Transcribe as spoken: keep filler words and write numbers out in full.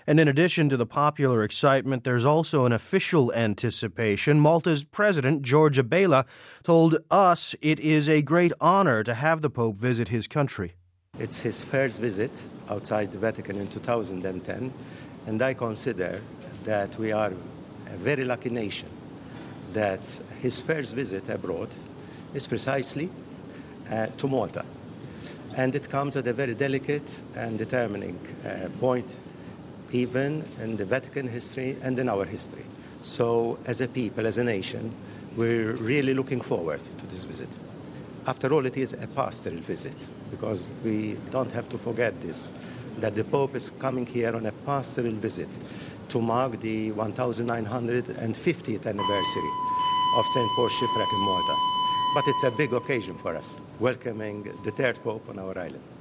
And in addition to the popular excitement, there's also an official anticipation. Malta's President, George Abela, told us it is a great honor to have the Pope visit his country. It's his first visit outside the Vatican in two thousand ten, and I consider that we are a very lucky nation that his first visit abroad is precisely uh, to Malta. And it comes at a very delicate and determining uh, point, even in the Vatican history and in our history. So as a people, as a nation, we're really looking forward to this visit. After all, it is a pastoral visit, because we don't have to forget this, that the Pope is coming here on a pastoral visit to mark the nineteen fiftieth anniversary of Saint Paul's shipwreck in Malta. But it's a big occasion for us, welcoming the third Pope on our island.